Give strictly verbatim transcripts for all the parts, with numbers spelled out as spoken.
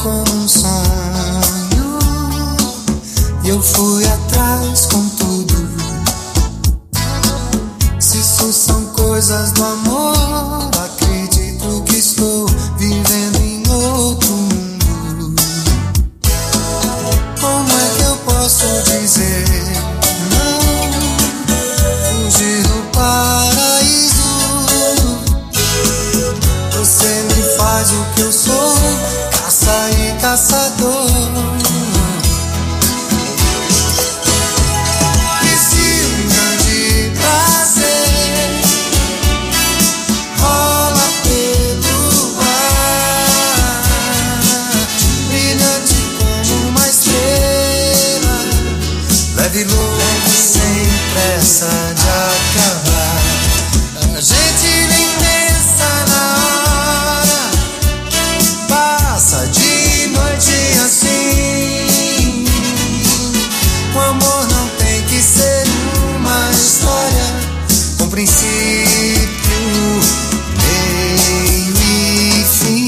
como um sonho e eu fui atrás com tudo. Se isso são coisas do amor, acredito que estou vivendo em outro mundo. Como é que eu posso dizer não? Fugir do paraíso. Você me faz o que eu sou, caça e caçador. E se um grande prazer rola pelo ar, brilhante como uma estrela, leve leve sem pressa de acabar. A gente nem pensa na hora, passa de noite assim. O amor não tem que ser uma história com princípio, meio e fim.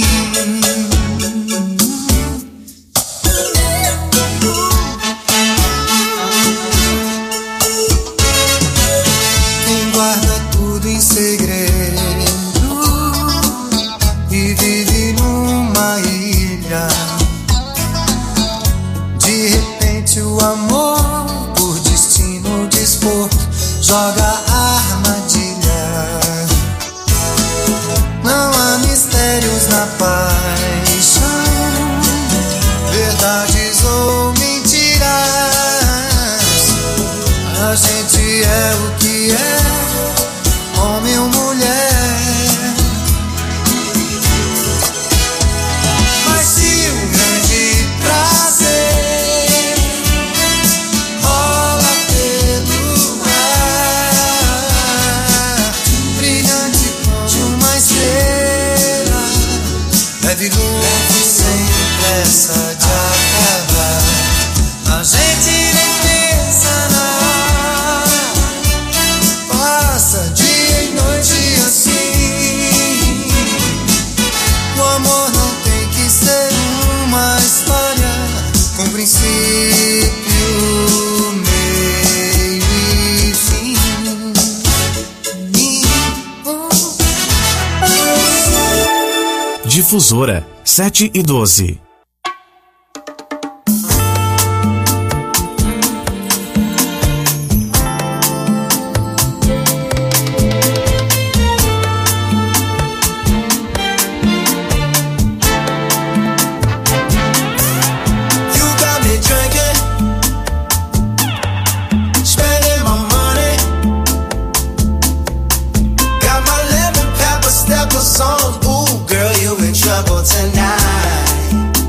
Quem guarda tudo em segredo e vive numa ilha, de repente o amor por destino dispor joga a armadilha. Não há mistérios na paixão, verdades ou mentiras. A gente é o que é, homem ou mulher. Mas se um grande prazer rola pelo ar, brilhante como uma estrela, leve leve sem pressa de acabar. A gente nem pensa na hora, passa dia e noite assim. O amor não tem que ser uma história com princípio, meio e fim. Difusora sete e doze. You got me drinking, spending my money. Got my lemon pepper steppers on. Ooh, girl, you in trouble tonight.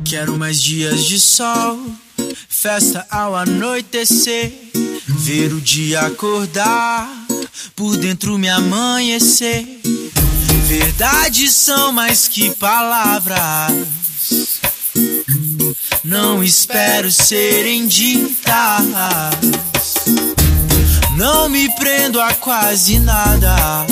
Quero mais dias de sol, festa ao anoitecer, ver o dia acordar, por dentro me amanhecer. Verdades são mais que palavras, não espero serem ditas. Não me prendo a quase nada,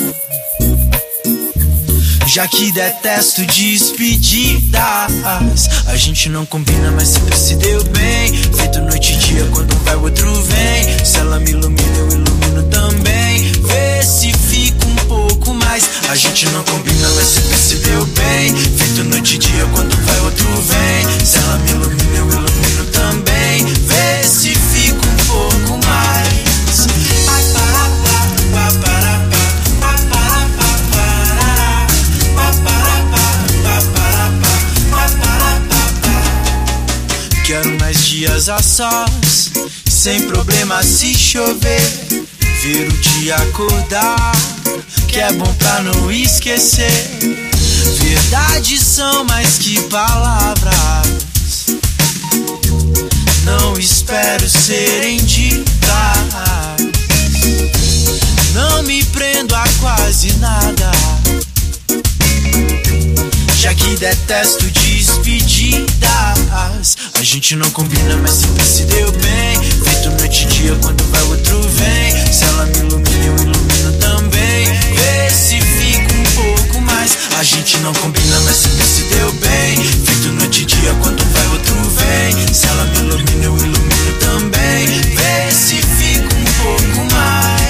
já que detesto despedidas. A gente não combina, mas sempre se deu bem. Feito noite e dia, quando um vai o outro vem. Se ela me ilumina, eu ilumino também. Vê se fica um pouco mais. A gente não combina, mas sempre se deu bem. Feito noite e dia, quando um vai o outro vem. Se ela me ilumina, eu ilumino também. Vê se fica um pouco mais. Quero mais dias a sós, sem problema se chover. Ver o dia acordar, que é bom pra não esquecer. Verdades são mais que palavras, não espero serem ditas. Não me prendo a quase nada, já que detesto despedidas. A gente não combina, mas sempre se deu bem. Feito noite e dia, quando vai o outro vem. Se ela me ilumina, eu ilumino também. Vê se fica um pouco mais. A gente não combina, mas sempre se deu bem. Feito noite e dia, quando vai o outro vem. Se ela me ilumina, eu ilumino também. Vê se fica um pouco mais.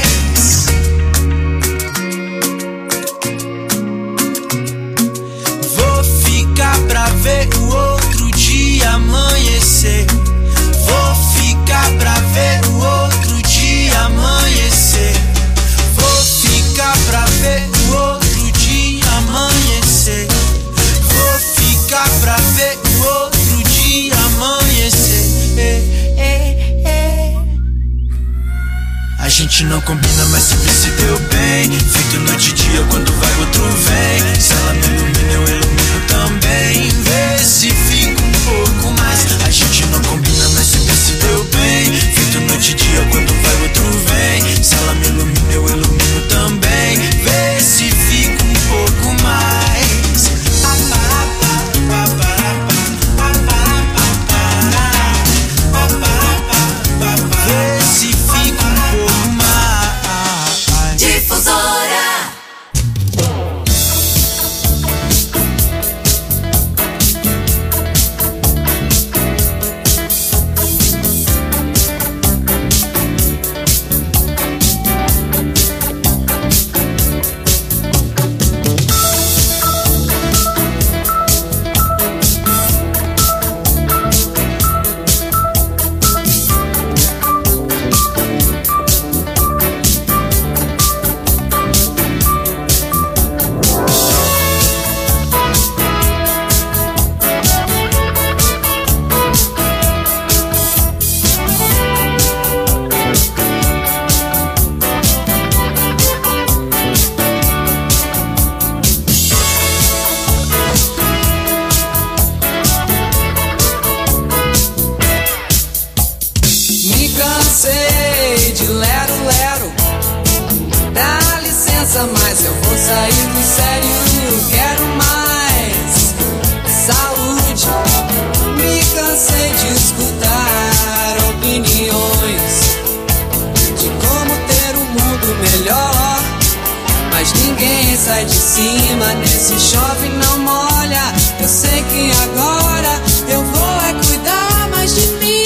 Pra ver o outro dia amanhecer. Vou ficar pra ver o outro dia amanhecer. Vou ficar pra ver o outro dia amanhecer. Vou ficar pra ver o outro dia amanhecer. É, é, é. A gente não combina, mas sempre se deu bem. Feito noite e dia, quando vai o outro vem. Se ela me ilumina, eu ilumino também. Vê se fica um pouco mais. A gente não combina, mas sempre se deu bem. Feito noite e dia, quando vai o outro vem. Se ela me ilumina, eu ilumino também. Vê se fica um pouco mais. Vê se fica um pouco mais. Difusora. Mas eu vou sair do sério, quero mais saúde. Me cansei de escutar opiniões de como ter um mundo melhor, mas ninguém sai de cima, nesse chove não molha. Eu sei que agora eu vou é cuidar mais de mim.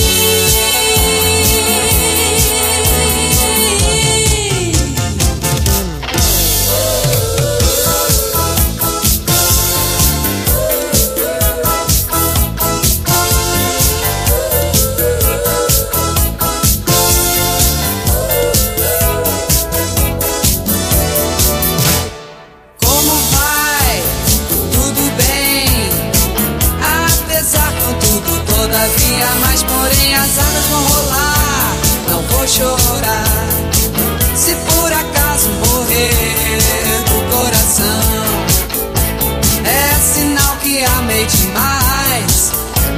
Mas porém as águas vão rolar, não vou chorar. Se por acaso morrer do coração, é sinal que amei demais.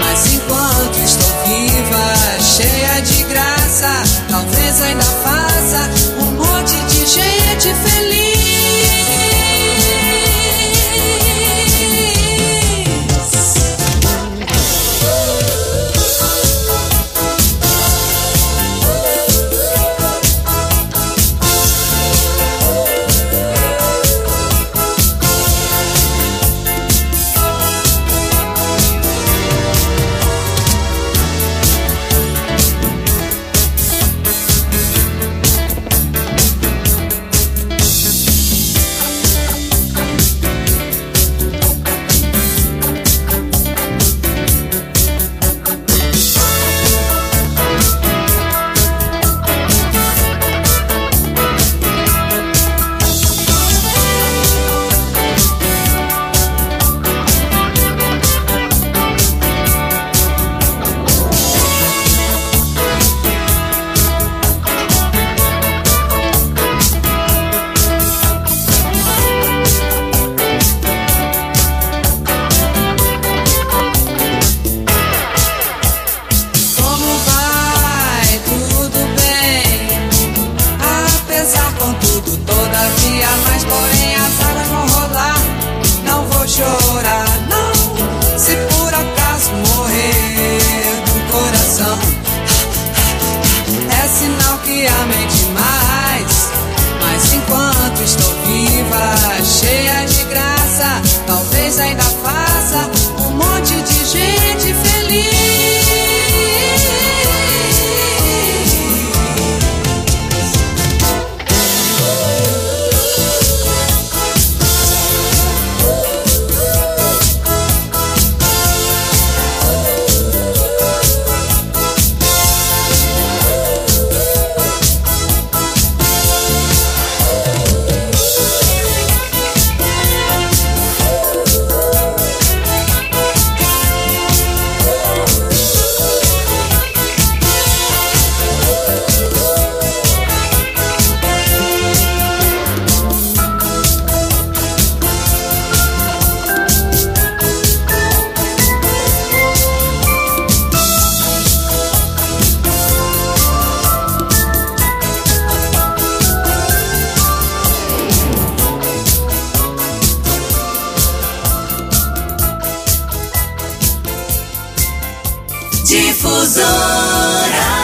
Difusora.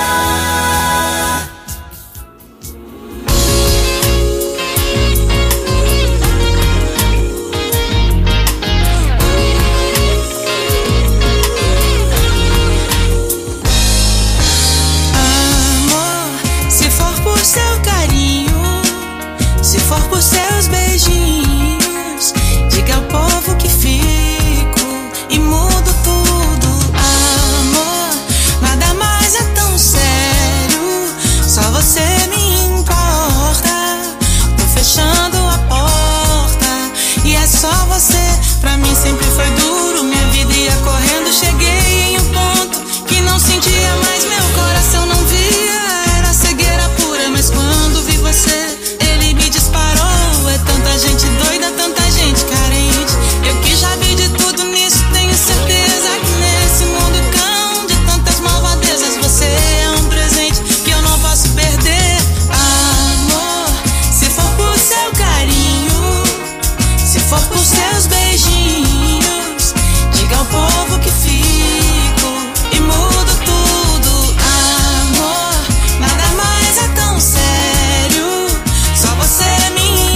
Seus beijinhos, diga ao povo que fico e mudo tudo. Amor, nada mais é tão sério, só você me importa. Tô fechando a porta e é só você. Pra mim sempre foi duro, minha vida ia correndo. Cheguei em um ponto que não sentia mais, meu coração não via. Era cegueira pura, mas quando vi você, ele me disparou. É tanta gente doida, tanta gente carente. Eu que já vi de tudo nisso, tenho certeza que nesse mundo cão de tantas malvadezas, você é um presente que eu não posso perder. Amor, se for por seu carinho, se for por seus beijinhos, diga ao povo que fico e mudo tudo. Amor, nada mais é tão sério, só você me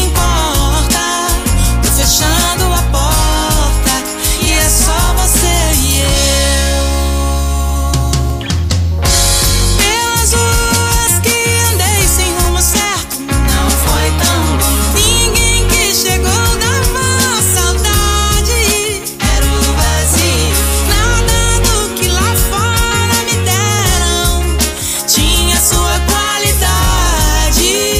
fechando a porta e é só você e eu. Pelas ruas que andei sem rumo certo, não foi tão bom. Ninguém que chegou dava saudade, era o vazio. Nada do que lá fora me deram tinha sua qualidade.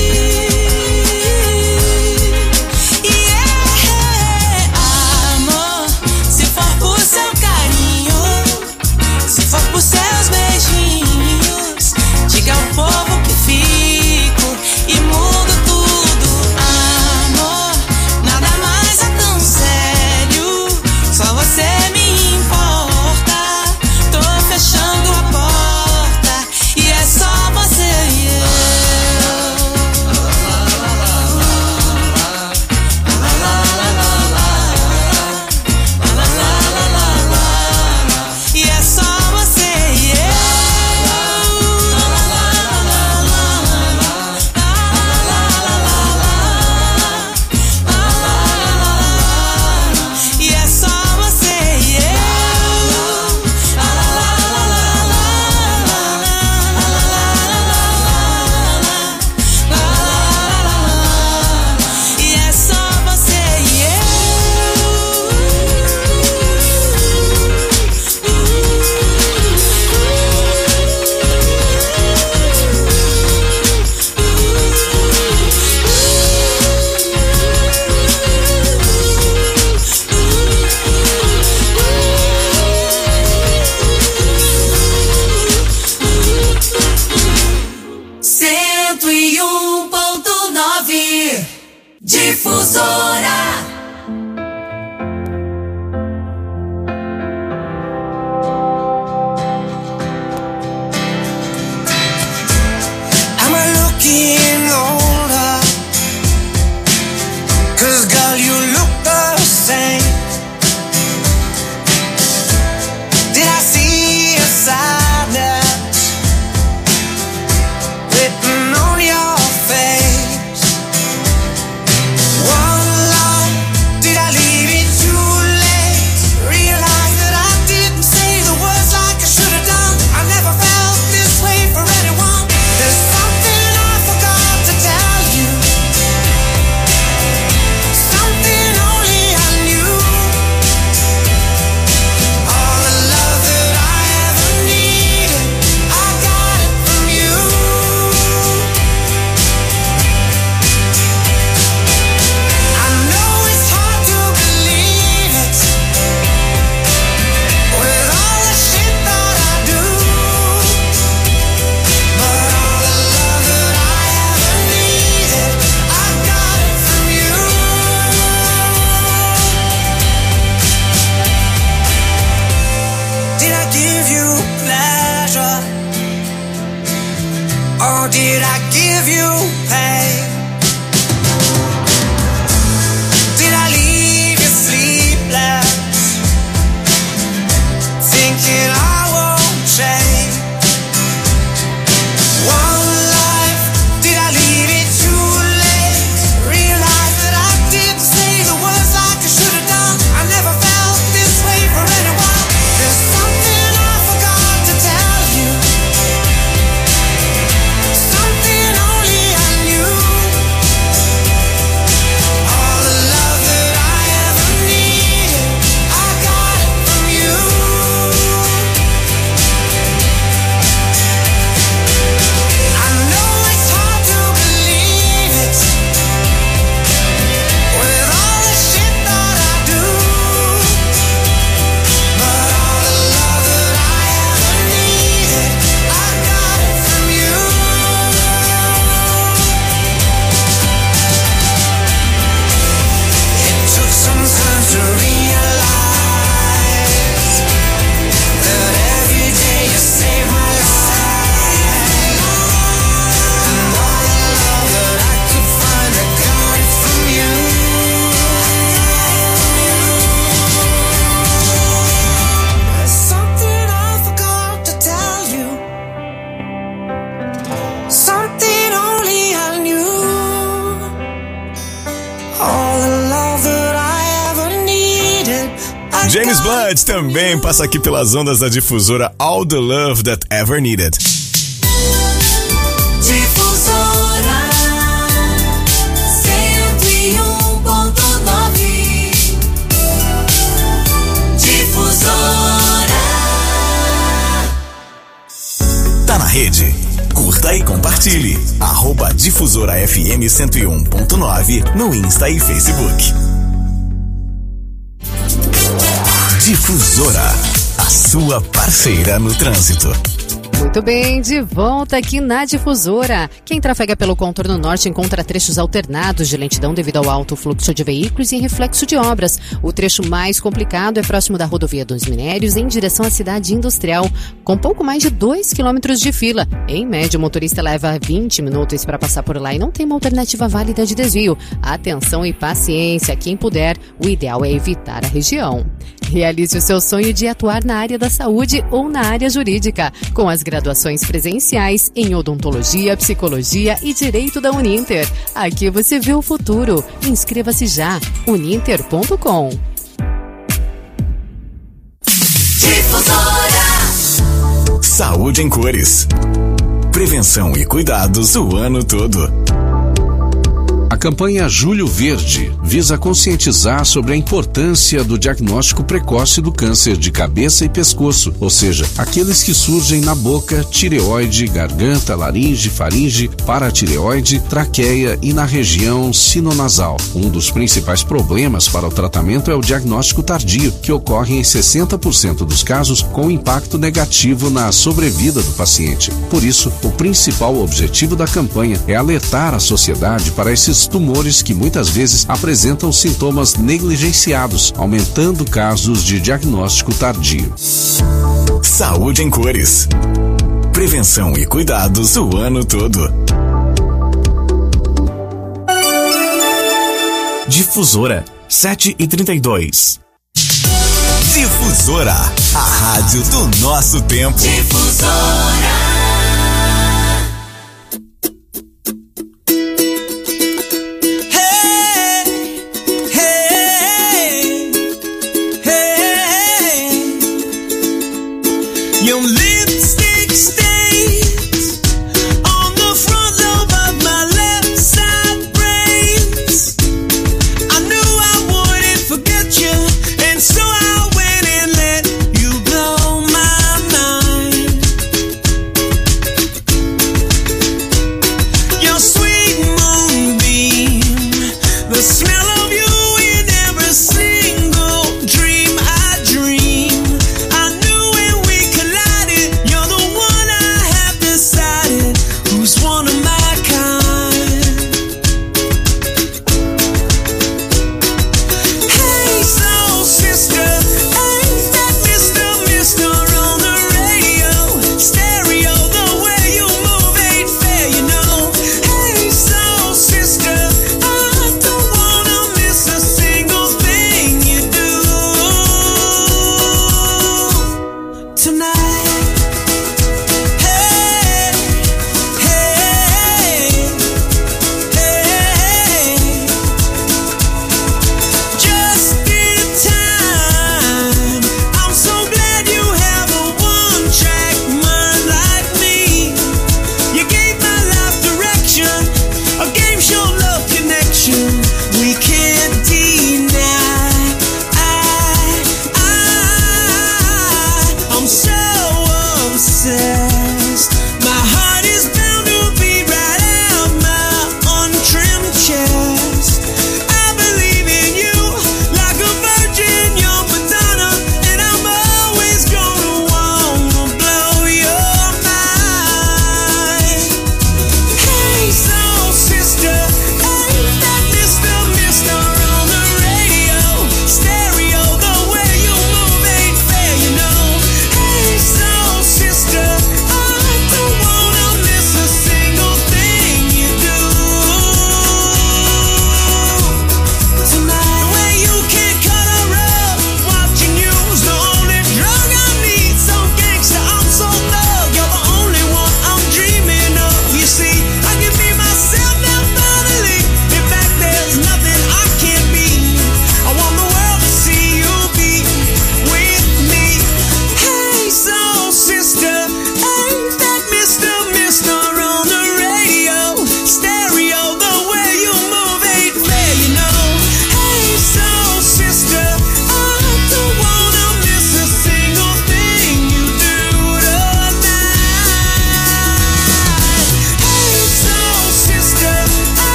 Por seus beijinhos, diga ao povo que fico e mudo tudo. Amor, nada mais é tão sério, só você me importa. Tô fechando a porta e é só você e eu. E é só cento e um ponto nove Difusora. Or did I give you pain? Did I leave you sleepless, thinking I won't change? James Blunt também passa aqui pelas ondas da difusora All the Love That Ever Needed. Difusora cento e um ponto nove. Difusora. Tá na rede? Curta e compartilhe. Arroba Difusora F M cento e um ponto nove no Insta e Facebook. Difusora, a sua parceira no trânsito. Muito bem, de volta aqui na Difusora. Quem trafega pelo contorno norte encontra trechos alternados de lentidão devido ao alto fluxo de veículos e reflexo de obras. O trecho mais complicado é próximo da rodovia dos Minérios, em direção à cidade industrial, com pouco mais de dois quilômetros de fila. Em média, o motorista leva vinte minutos para passar por lá e não tem uma alternativa válida de desvio. Atenção e paciência, quem puder, o ideal é evitar a região. Realize o seu sonho de atuar na área da saúde ou na área jurídica, com as graduações presenciais em odontologia, psicologia e direito da Uninter. Aqui você vê o futuro. Inscreva-se já. uninter ponto com. Difusora. Saúde em cores. Prevenção e cuidados o ano todo. A campanha Julho Verde visa conscientizar sobre a importância do diagnóstico precoce do câncer de cabeça e pescoço, ou seja, aqueles que surgem na boca, tireoide, garganta, laringe, faringe, paratireoide, traqueia e na região sinonasal. Um dos principais problemas para o tratamento é o diagnóstico tardio, que ocorre em sessenta por cento dos casos com impacto negativo na sobrevida do paciente. Por isso, o principal objetivo da campanha é alertar a sociedade para esses tumores que muitas vezes apresentam sintomas negligenciados, aumentando casos de diagnóstico tardio. Saúde em cores. Prevenção e cuidados o ano todo. Difusora sete e trinta e dois. Difusora, a rádio do nosso tempo. Difusora. Your lipstick stains on the front lobe of my left side brains. I knew I wouldn't forget you, and so I went and let you blow my mind. Your sweet moonbeam, the smell of you in every single dream I dream. I knew when we collided, you're the one I have decided who's one of my kind. Hey, soul sister, ain't that Mister Mister on the radio? Stereo, the way you move ain't fair, you know. Hey, soul sister, I don't wanna miss a single thing you do tonight. Hey, hey, hey, just in time. I'm so glad you have a one-track mind like me. You gave my life direction, a game show love connection we can't deny. I, I, I'm so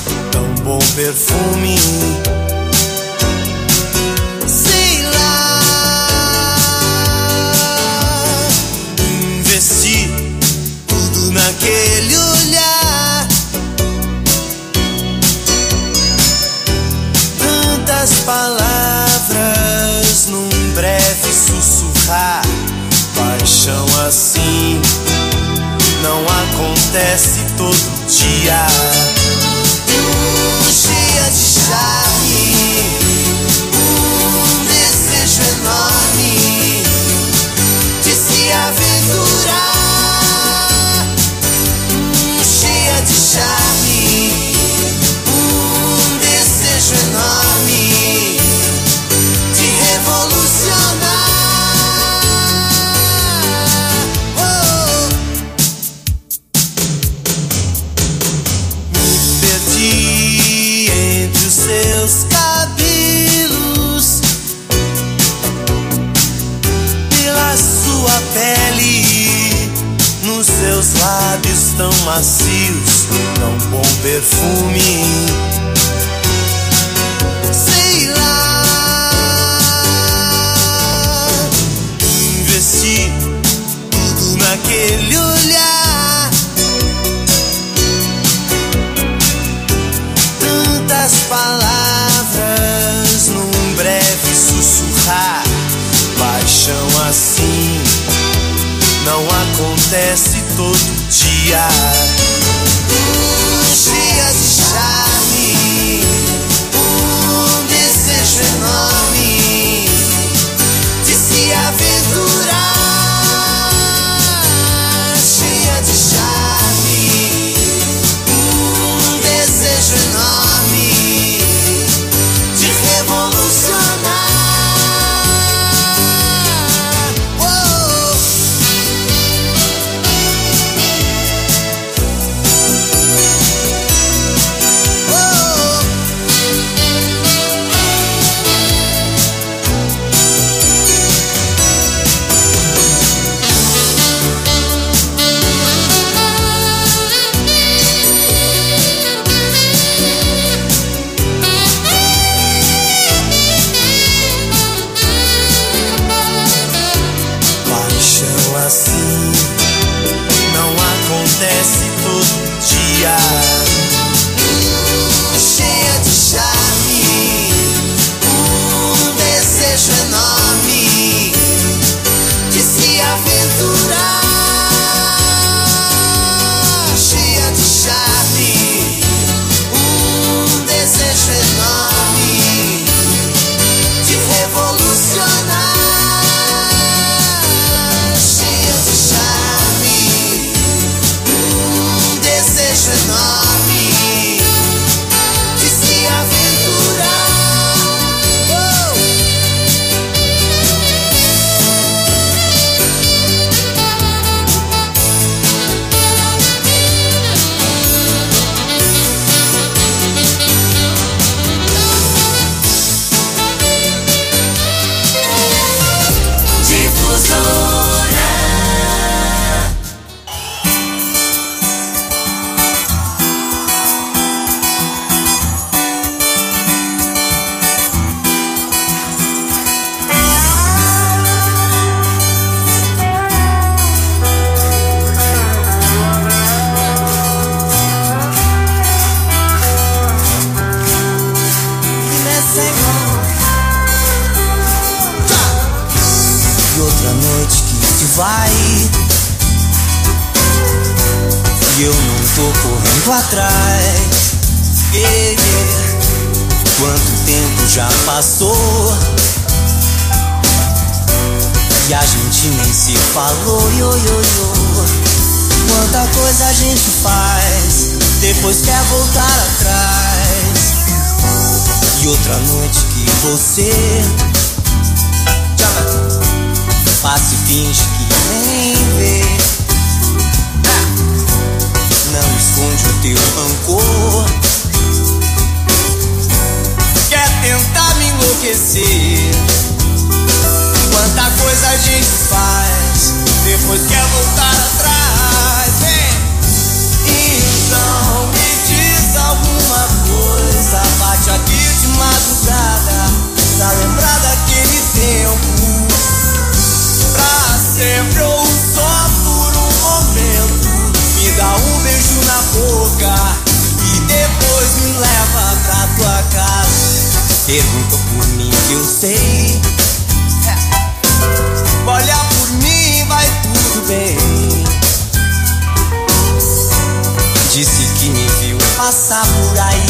tão bom perfume. Sei lá, investi tudo naquele olhar, tantas palavras num breve sussurrar. Paixão assim não acontece todo dia. Um cheia de charme, um desejo enorme de se aventurar. Um cheia de charme, um desejo enorme de revolucionar. Seus cabelos, pela sua pele, nos seus lábios tão macios, tão bom perfume. Sei lá, investi tudo naquele olhar, tantas palavras num breve sussurrar. Paixão assim não acontece todo dia. Um cheia de charme, um desejo enorme de se aventurar. Cheia de charme, um desejo enorme de revolucionar. Oh. Oh. Paixão assim não acontece todo dia. Cheia de charme, um desejo enorme de se aventurar. Cheia de charme, um desejo enorme de revolucionar. Cheia de charme, um desejo enorme de se aventurar. Oh. E outra noite que se vai e eu não tô correndo atrás. Yeah, yeah. Quanto tempo já passou e a gente nem se falou. Yo, yo, yo. Quanta coisa a gente faz, depois quer voltar atrás. E outra noite que você passa e finge que nem vê. Não esconde o teu rancor, quer tentar me enlouquecer. Quanta coisa a gente faz, depois quer voltar atrás. Vem. Então me diz alguma Perguntou por mim que eu sei. Olha por mim, vai tudo bem. Disse que me viu passar por aí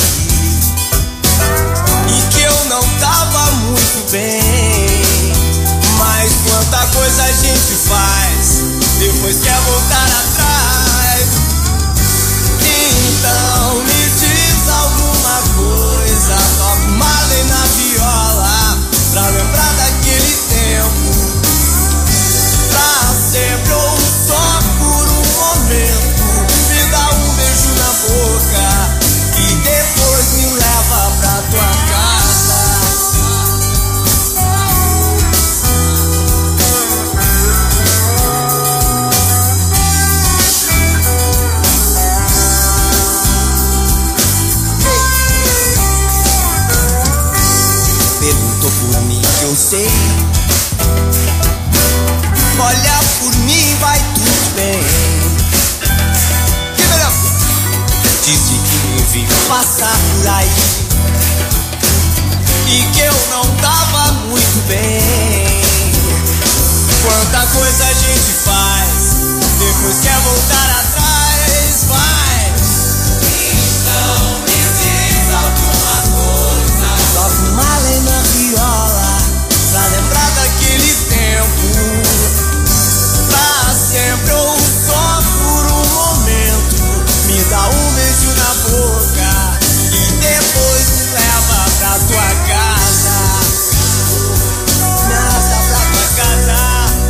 e que eu não tava muito bem. Mas quanta coisa a gente faz, depois quer voltar atrás. Então me diz alguma coisa, toca uma lei na viola, pra lembrar daquele tempo. Pra sempre ou só por um momento, me dá um beijo na boca e depois me leva pra tua casa. Perguntou por mim que eu sei. Olha por mim, vai tudo bem. Que melhor? Disse que me viu passar por aí e que eu não tava muito bem. Quanta coisa a gente faz, depois quer voltar atrás, vai. Então me diz alguma coisa, toca uma lei na viola, pra lembrar daquele tempo. Pra sempre ou só por um momento, me dá um beijo na boca e depois me leva pra tua casa. Me arrasta pra tua casa.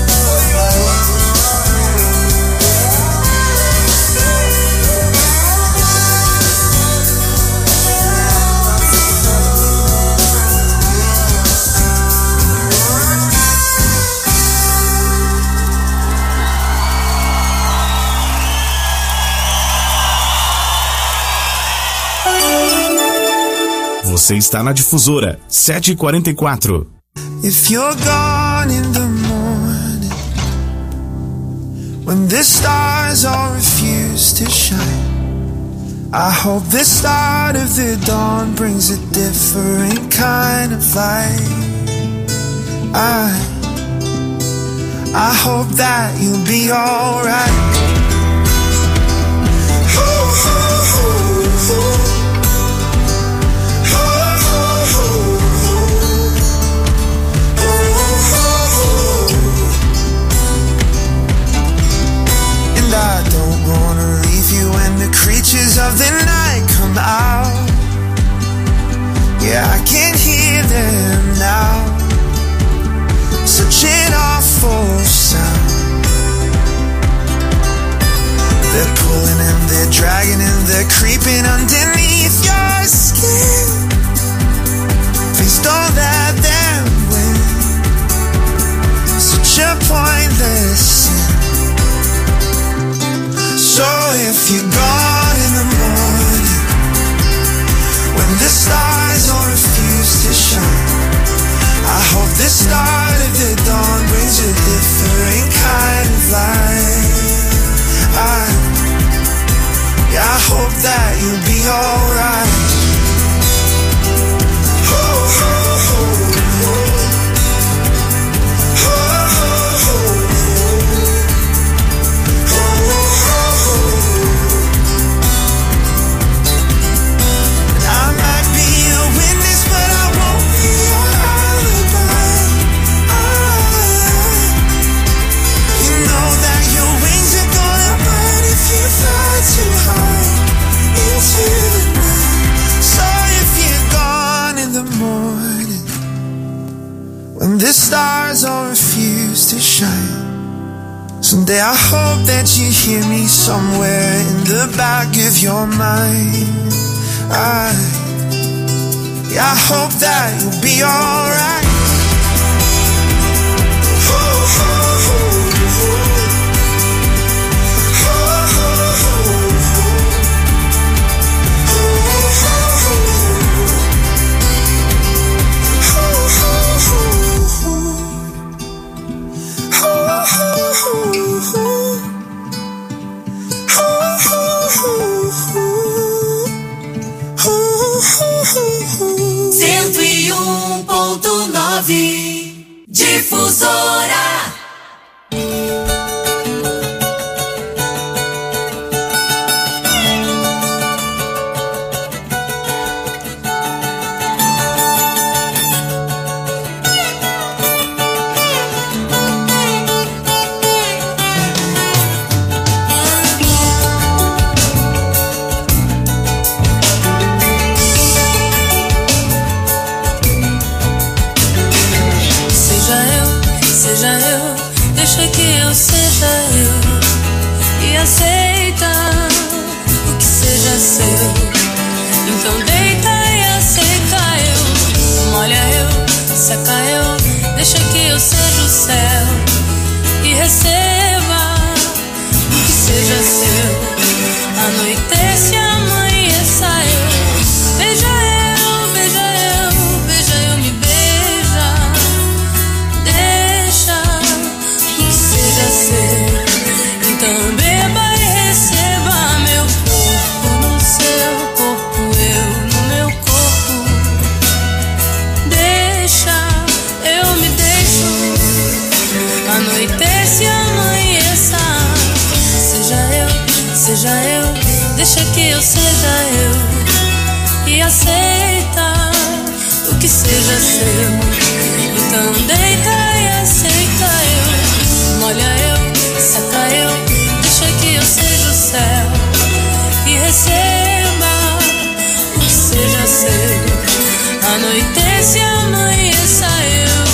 Você está na Difusora sete e quarenta e quatro. If you're gone in the morning, when the stars all refuse to shine, I hope the start of the dawn brings a different kind of light. I, I hope that you'll be alright. I don't wanna leave you when the creatures of the night come out. Yeah, I can hear them now. Such an awful sound. They're pulling and they're dragging and they're creeping underneath your skin. Please don't let them win. Such a pointless sin. So if you're gone in the morning, when the stars all refuse to shine, I hope the start of the dawn brings a different kind of light. I, yeah, I hope that you'll be alright. Oh, oh, oh, oh. When the stars all refuse to shine, someday I hope that you hear me somewhere in the back of your mind. I, yeah, I hope that you'll be alright. Cento e um nove. Difusora. Aceita o que seja seu. Então deita e aceita eu. Molha eu, seca eu. Deixa que eu seja o céu e receba o que seja seu. Anoitece, amanheça eu. Beija eu, beija eu, beija eu, me beija. Deixa o que seja seu. Então beba e receba meu corpo no seu corpo, eu no meu corpo. Deixa, eu me deixo. Anoitece e amanheça. Seja eu, seja eu. Deixa que eu seja eu. E aceita o que seja seu. Então deita e aceita eu. Molha eu, seca eu. Deixa que eu seja o céu e receba o que seja seu. Anoitece e amanheça eu.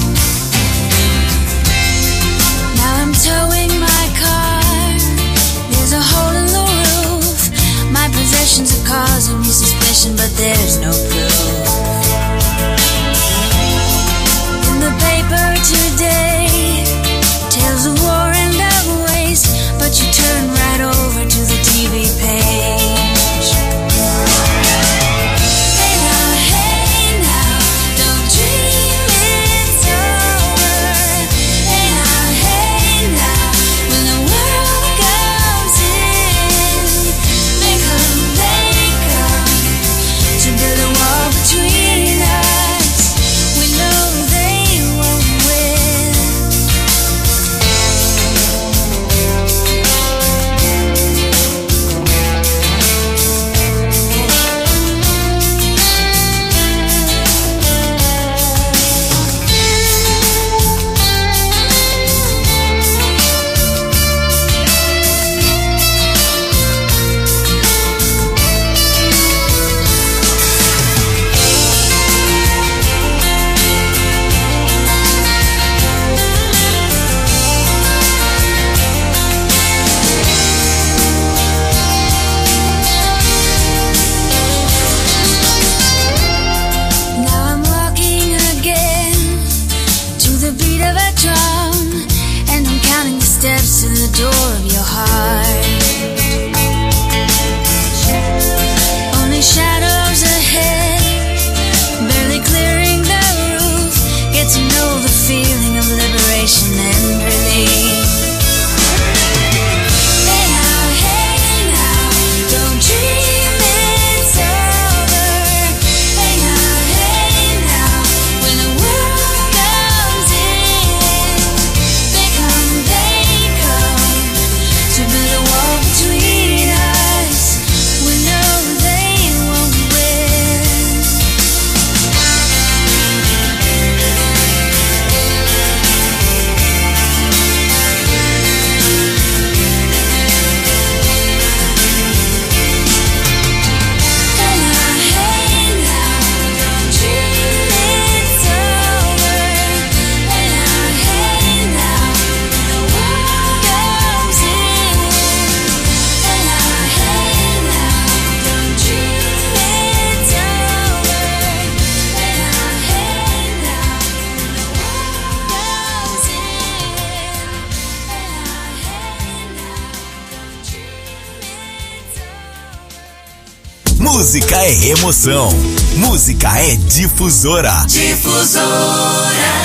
Now I'm towing my car. Música é emoção. Música é Difusora. Difusora.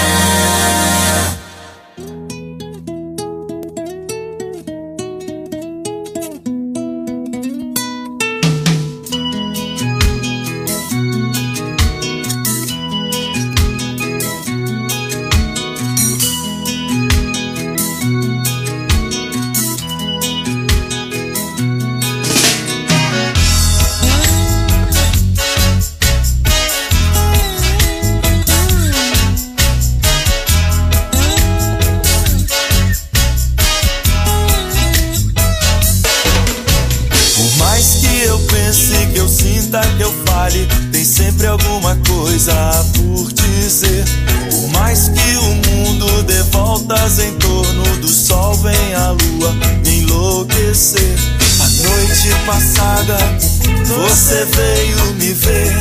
Tem sempre alguma coisa por dizer. Por mais que o mundo dê voltas em torno do sol, vem a lua me enlouquecer. A noite passada você veio me ver.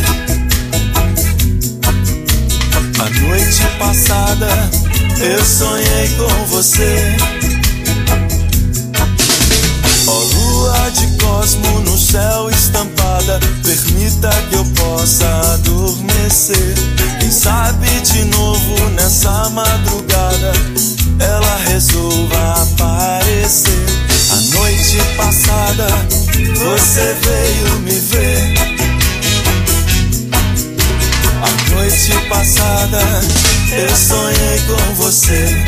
A noite passada eu sonhei com você. Ó lua de cosmo no céu estampada, permita que eu possa adormecer. Quem sabe de novo nessa madrugada ela resolva aparecer. A noite passada você veio me ver. A noite passada eu sonhei com você.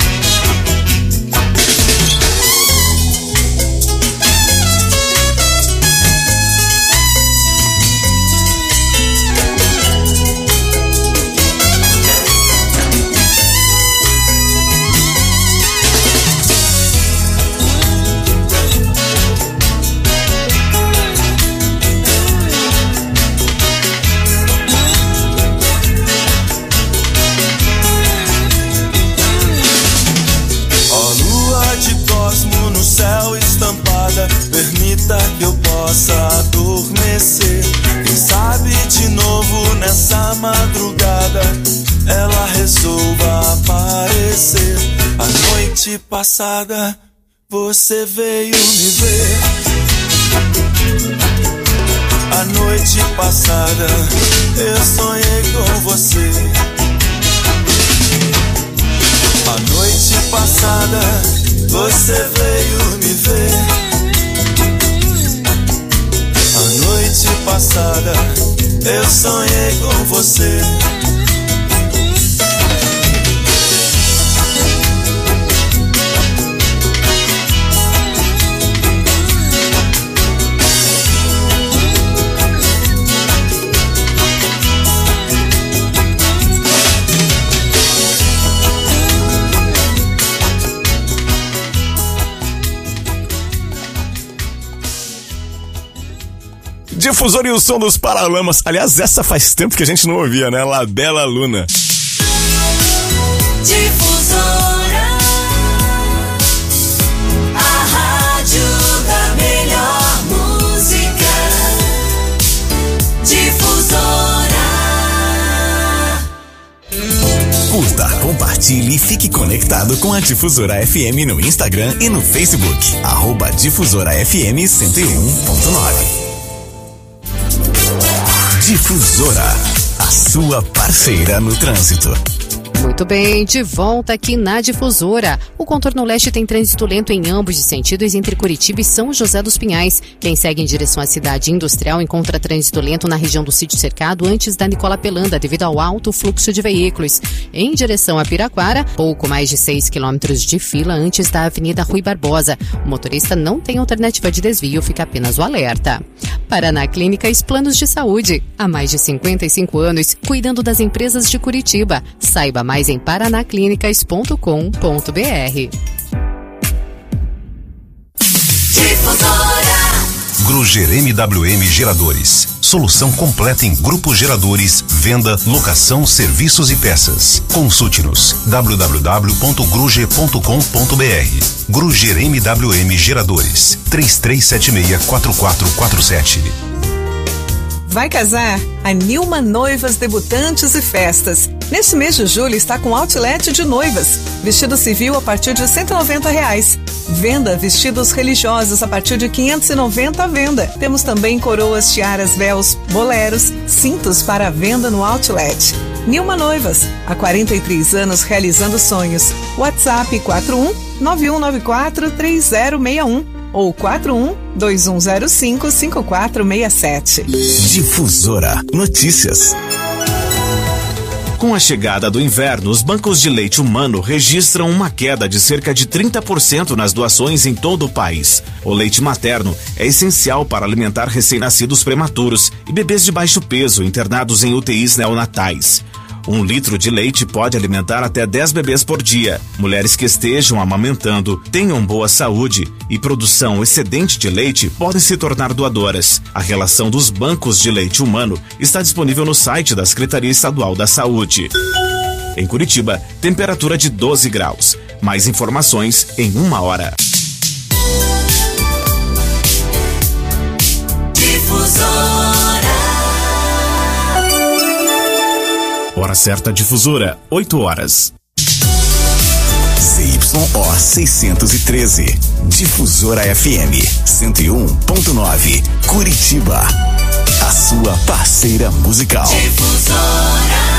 Permita que eu possa adormecer. Quem sabe de novo nessa madrugada ela resolva aparecer. A noite passada você veio me ver. A noite passada eu sonhei com você. A noite passada você veio me ver. A noite passada eu sonhei com você. Difusora e o som dos Paralamas. Aliás, essa faz tempo que a gente não ouvia, né? La Bella Luna. Difusora, a rádio da melhor música. Difusora. Curta, compartilhe e fique conectado com a Difusora F M no Instagram e no Facebook. Arroba Difusora F M cento e um ponto nove. Difusora, a sua parceira no trânsito. Muito bem, de volta aqui na Difusora. O contorno leste tem trânsito lento em ambos os sentidos entre Curitiba e São José dos Pinhais. Quem segue em direção à cidade industrial encontra trânsito lento na região do Sítio Cercado antes da Nicola Pelanda, devido ao alto fluxo de veículos. Em direção a Piraquara, pouco mais de seis quilômetros de fila antes da Avenida Rui Barbosa. O motorista não tem alternativa de desvio, fica apenas o alerta. Paraná Clínicas Planos de Saúde. Há mais de cinquenta e cinco anos, cuidando das empresas de Curitiba. Saiba mais em paranaclinicas ponto com ponto b r. Difusora. Gruger M W M Geradores. Solução completa em grupos geradores, venda, locação, serviços e peças. Consulte-nos w w w ponto gruger ponto com ponto b r. Gruger M W M Geradores. três três sete seis quatro quatro quatro sete. Vai casar? A Nilma Noivas, Debutantes e Festas. Neste mês de julho está com outlet de noivas. Vestido civil a partir de cento e noventa reais. Venda vestidos religiosos a partir de quinhentos e noventa à venda. Temos também coroas, tiaras, véus, boleros, cintos para venda no Outlet. Nilma Noivas, há quarenta e três anos realizando sonhos. WhatsApp quatro um nove um nove quatro três zero seis um ou quatro um dois um zero cinco cinco quatro seis sete. Difusora Notícias. Com a chegada do inverno, os bancos de leite humano registram uma queda de cerca de trinta por cento nas doações em todo o país. O leite materno é essencial para alimentar recém-nascidos prematuros e bebês de baixo peso internados em U T Is neonatais. Um litro de leite pode alimentar até dez bebês por dia. Mulheres que estejam amamentando, tenham boa saúde e produção excedente de leite podem se tornar doadoras. A relação dos bancos de leite humano está disponível no site da Secretaria Estadual da Saúde. Em Curitiba, temperatura de doze graus. Mais informações em uma hora. Difusora. Hora certa, Difusora, oito horas. Z Y O seiscentos e treze, Difusora F M cento e um ponto nove, Curitiba. A sua parceira musical. Difusora.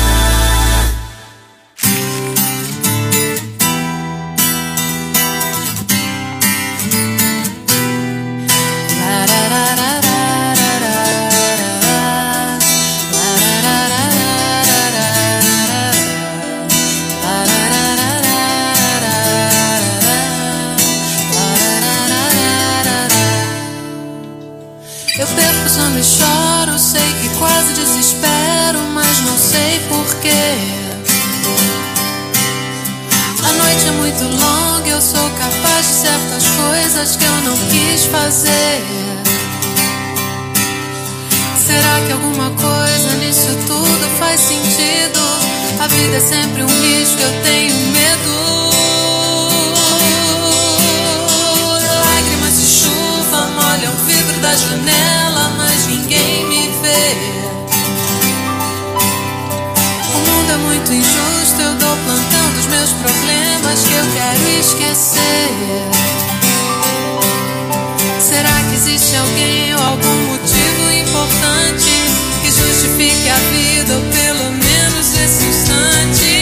E choro, sei que quase desespero, mas não sei porquê. A noite é muito longa, eu sou capaz de certas coisas que eu não quis fazer. Será que alguma coisa nisso tudo faz sentido? A vida é sempre um risco, eu tenho medo. Lágrimas de chuva molham o vidro da janela, mas ninguém me vê. O mundo é muito injusto, eu dou plantão dos meus problemas que eu quero esquecer. Será que existe alguém ou algum motivo importante que justifique a vida ou pelo menos esse instante?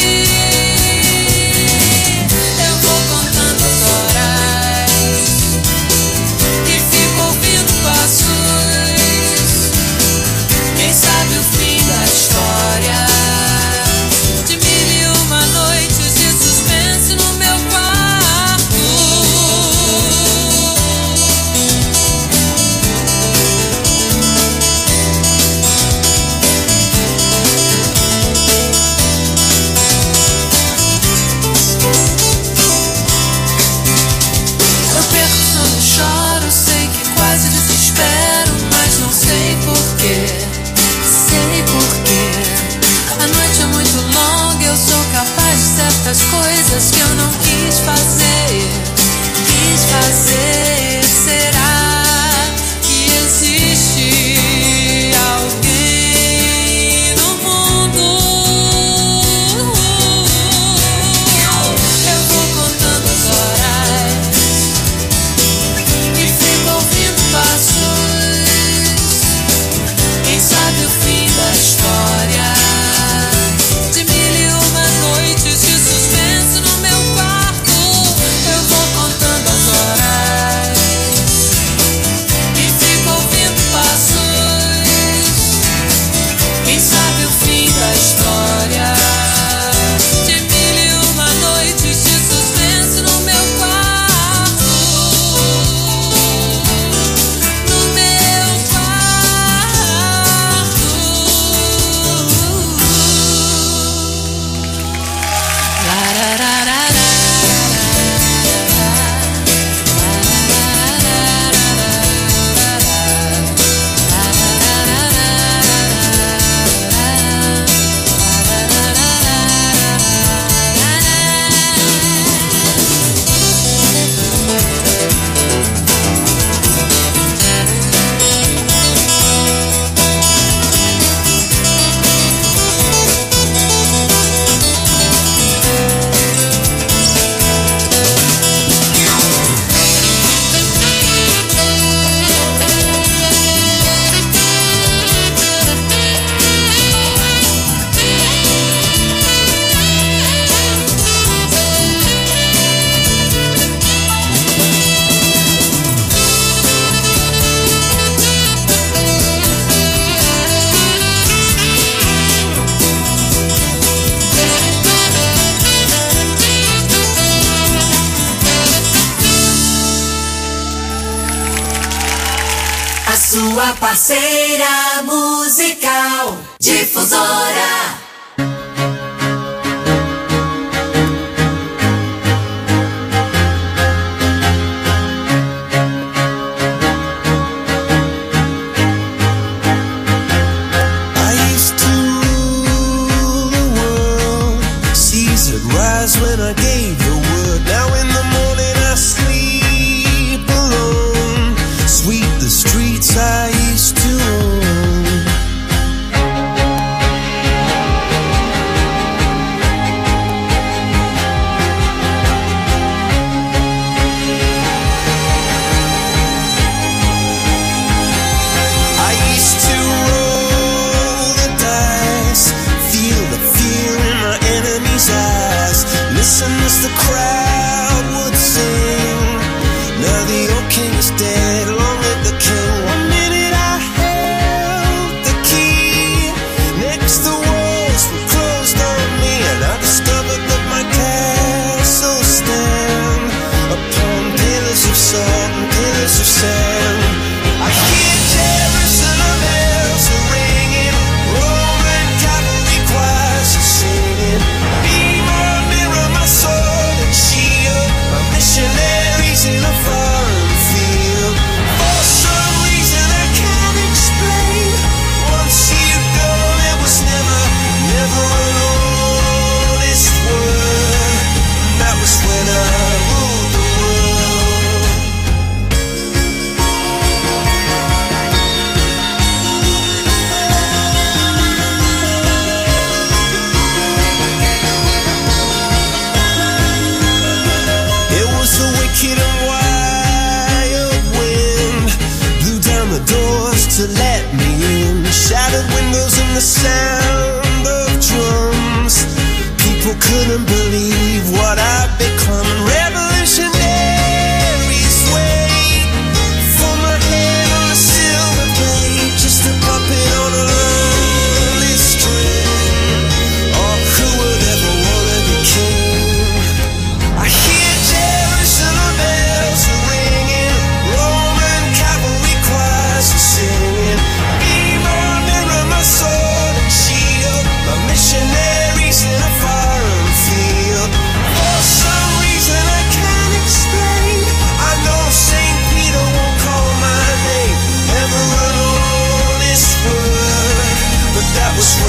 Eu vou contando as horas e fico ouvindo passos. Quem sabe o fim da história de mil e uma noites de suspense no meu quarto. sua parceira musical. Difusora. When I gave the word, now in the morning I sleep alone. Sweep the streets I used to own. I used to roll the dice, feel the fear in my enemy's eyes. Listen as the crowd would sing. Now the old king is dead, long live the king. One minute I held the key, next the walls were closed on me, and I discovered that my castle stand upon pillars of salt and pillars of sand. I hear Jerusalem bells are ringing, Roman cavalry choirs are singing. Be my mirror, my sword and shield, my missionaries in a foreign field. For some reason I can't explain, once you go there was never, never an honest word. That was when I ruled the world. It was the wicked and wild wind, blew down the doors to let me in. Shattered windows and the sound of drums. People couldn't believe what I'd become. Revolution